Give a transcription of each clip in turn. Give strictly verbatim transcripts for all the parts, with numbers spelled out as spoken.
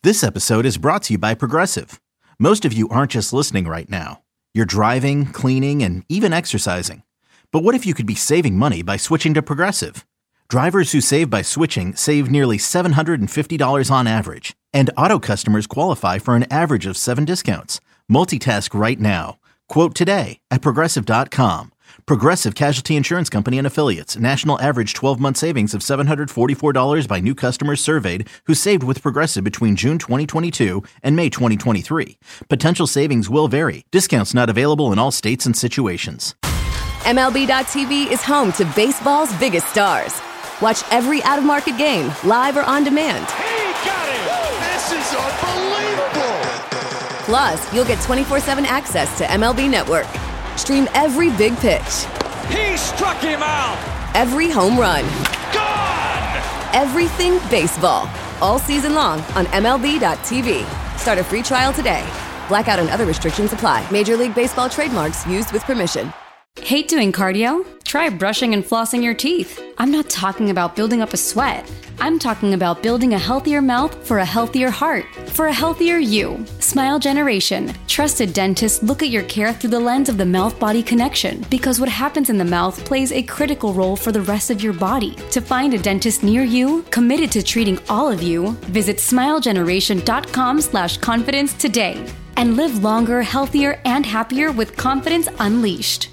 This episode is brought to you by Progressive. Most of you aren't just listening right now. You're driving, cleaning, and even exercising. But what if you could be saving money by switching to Progressive? Drivers who save by switching save nearly seven hundred fifty dollars on average. And auto customers qualify for an average of seven discounts. Multitask right now. Quote today at Progressive dot com. Progressive Casualty Insurance Company and Affiliates. National average twelve-month savings of seven hundred forty-four dollars by new customers surveyed who saved with Progressive between June twenty twenty-two and May twenty twenty-three. Potential savings will vary. Discounts not available in all states and situations. M L B dot T V is home to baseball's biggest stars. Watch every out-of-market game, live or on demand. He got it! This is unbelievable! Plus, you'll get twenty-four seven access to M L B Network. Stream every big pitch. He struck him out! Every home run. Gone! Everything baseball. All season long on M L B dot T V. Start a free trial today. Blackout and other restrictions apply. Major League Baseball trademarks used with permission. Hate doing cardio? Try brushing and flossing your teeth. I'm not talking about building up a sweat. I'm talking about building a healthier mouth for a healthier heart, for a healthier you. Smile Generation. Trusted dentists look at your care through the lens of the mouth-body connection, because what happens in the mouth plays a critical role for the rest of your body. To find a dentist near you, committed to treating all of you, visit smilegeneration.com slash confidence today and live longer, healthier, and happier with confidence unleashed.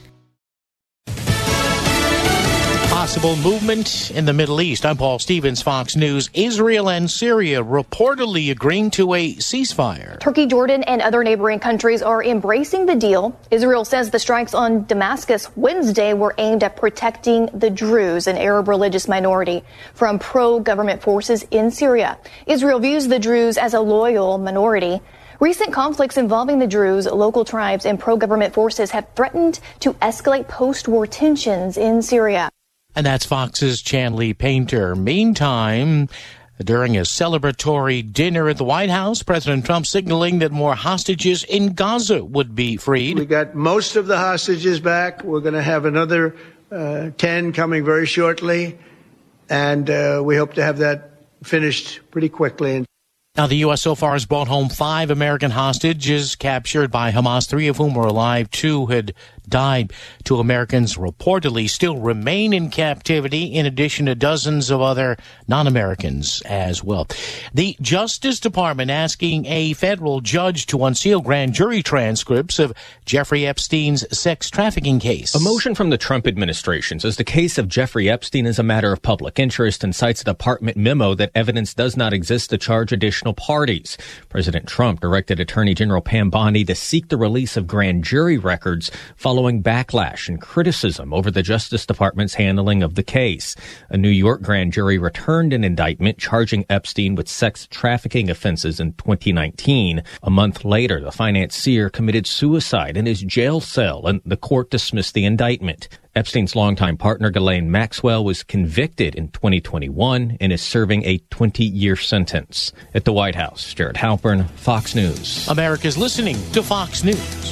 Possible movement in the Middle East. I'm Paul Stevens, Fox News. Israel and Syria reportedly agreeing to a ceasefire. Turkey, Jordan, and other neighboring countries are embracing the deal. Israel says the strikes on Damascus Wednesday were aimed at protecting the Druze, an Arab religious minority, from pro-government forces in Syria. Israel views the Druze as a loyal minority. Recent conflicts involving the Druze, local tribes, and pro-government forces have threatened to escalate post-war tensions in Syria. And that's Fox's Chanley Painter. Meantime, during a celebratory dinner at the White House, President Trump signaling that more hostages in Gaza would be freed. We got most of the hostages back. We're going to have another uh, ten coming very shortly, and uh, we hope to have that finished pretty quickly. Now, the U S so far has brought home five American hostages captured by Hamas, three of whom were alive, two had died. Two Americans reportedly still remain in captivity, in addition to dozens of other non-Americans as well. The Justice Department asking a federal judge to unseal grand jury transcripts of Jeffrey Epstein's sex trafficking case. A motion from the Trump administration says the case of Jeffrey Epstein is a matter of public interest and cites a department memo that evidence does not exist to charge additional parties. President Trump directed Attorney General Pam Bondi to seek the release of grand jury records following backlash and criticism over the Justice Department's handling of the case. A New York grand jury returned an indictment charging Epstein with sex trafficking offenses in twenty nineteen. A month later, the financier committed suicide in his jail cell, and the court dismissed the indictment. Epstein's longtime partner, Ghislaine Maxwell, was convicted in twenty twenty-one and is serving a twenty-year sentence. At the White House, Jared Halpern, Fox News. America's listening to Fox News.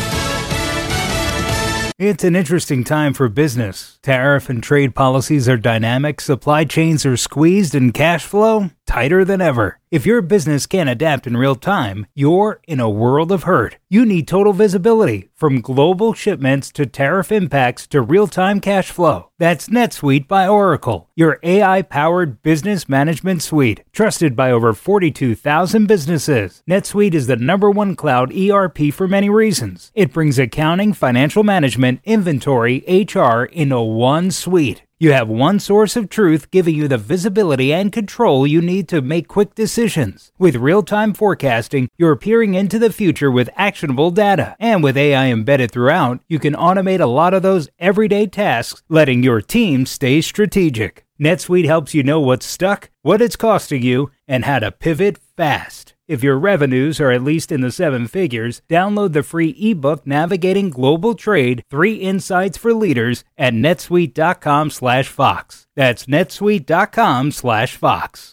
It's an interesting time for business. Tariff and trade policies are dynamic, supply chains are squeezed, and cash flow tighter than ever. If your business can't adapt in real time, you're in a world of hurt. You need total visibility, from global shipments to tariff impacts to real-time cash flow. That's NetSuite by Oracle, your A I-powered business management suite, trusted by over forty-two thousand businesses. NetSuite is the number one cloud E R P for many reasons. It brings accounting, financial management, inventory, H R into one suite. You have one source of truth giving you the visibility and control you need to make quick decisions. With real-time forecasting, you're peering into the future with actionable data. And with A I embedded throughout, you can automate a lot of those everyday tasks, letting your team stay strategic. NetSuite helps you know what's stuck, what it's costing you, and how to pivot fast. If your revenues are at least in the seven figures, download the free ebook Navigating Global Trade, Three Insights for Leaders at netsuite.com slash Fox. That's netsuite.com slash Fox.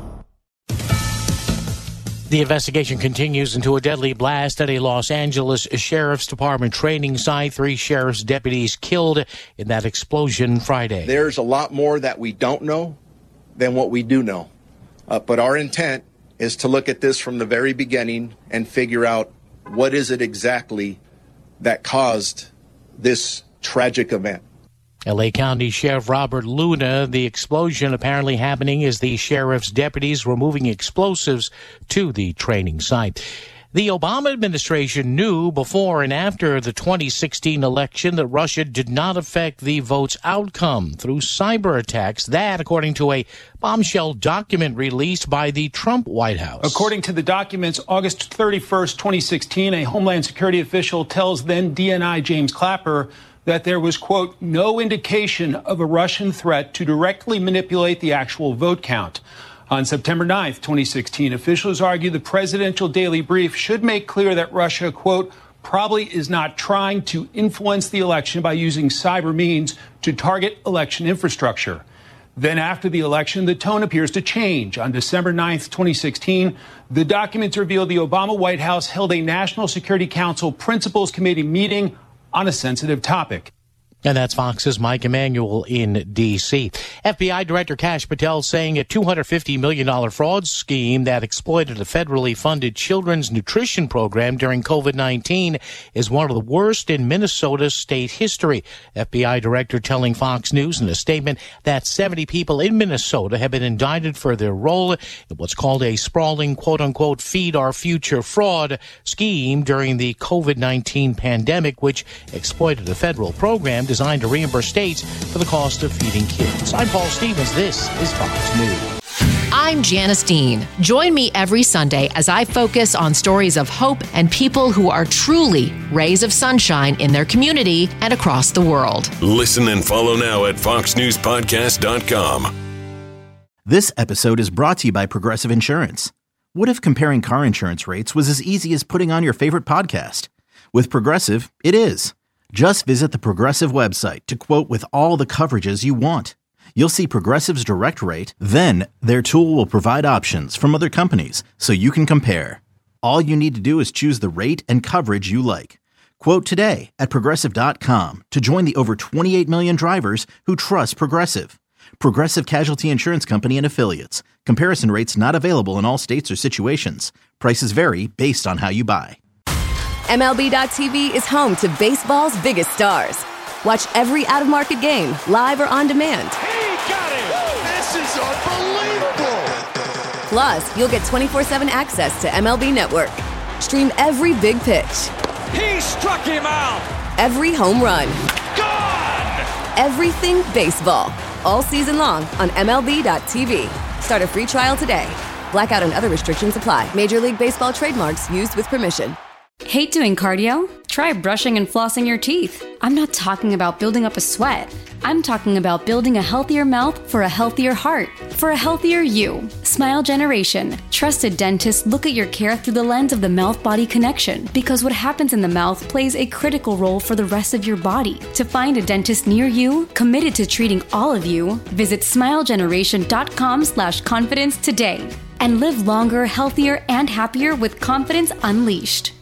The investigation continues into a deadly blast at a Los Angeles Sheriff's Department training site. Three sheriff's deputies killed in that explosion Friday. There's a lot more that we don't know than what we do know. Uh, but our intent is to look at this from the very beginning and figure out what is it exactly that caused this tragic event. L A County Sheriff Robert Luna, the explosion apparently happening as the sheriff's deputies were moving explosives to the training site. The Obama administration knew before and after the twenty sixteen election that Russia did not affect the vote's outcome through cyber attacks. That, according to a bombshell document released by the Trump White House. According to the documents, August thirty-first, twenty sixteen, a Homeland Security official tells then D N I James Clapper that there was, quote, no indication of a Russian threat to directly manipulate the actual vote count. On September ninth, twenty sixteen, officials argue the presidential daily brief should make clear that Russia, quote, probably is not trying to influence the election by using cyber means to target election infrastructure. Then after the election, the tone appears to change. On December ninth, twenty sixteen, the documents reveal the Obama White House held a National Security Council Principals Committee meeting on a sensitive topic. And that's Fox's Mike Emanuel in D C. F B I Director Kash Patel saying a two hundred fifty million dollars fraud scheme that exploited a federally funded children's nutrition program during COVID nineteen is one of the worst in Minnesota's state history. F B I Director telling Fox News in a statement that seventy people in Minnesota have been indicted for their role in what's called a sprawling, quote-unquote, Feed Our Future fraud scheme during the COVID nineteen pandemic, which exploited a federal program designed to reimburse states for the cost of feeding kids. I'm Paul Stevens. This is Fox News. I'm Janice Dean. Join me every Sunday as I focus on stories of hope and people who are truly rays of sunshine in their community and across the world. Listen and follow now at fox news podcast dot com. This episode is brought to you by Progressive Insurance. What if comparing car insurance rates was as easy as putting on your favorite podcast? With Progressive, it is. Just visit the Progressive website to quote with all the coverages you want. You'll see Progressive's direct rate, then their tool will provide options from other companies so you can compare. All you need to do is choose the rate and coverage you like. Quote today at progressive dot com to join the over twenty-eight million drivers who trust Progressive. Progressive Casualty Insurance Company and Affiliates. Comparison rates not available in all states or situations. Prices vary based on how you buy. M L B dot T V is home to baseball's biggest stars. Watch every out-of-market game, live or on demand. He got it! This is unbelievable! Plus, you'll get twenty-four seven access to M L B Network. Stream every big pitch. He struck him out! Every home run. Gone! Everything baseball. All season long on M L B dot T V. Start a free trial today. Blackout and other restrictions apply. Major League Baseball trademarks used with permission. Hate doing cardio? Try brushing and flossing your teeth. I'm not talking about building up a sweat. I'm talking about building a healthier mouth for a healthier heart, for a healthier you. Smile Generation. Trusted dentists look at your care through the lens of the mouth-body connection, because what happens in the mouth plays a critical role for the rest of your body. To find a dentist near you, committed to treating all of you, visit smile generation dot com slash confidence today. And live longer, healthier, and happier with confidence unleashed.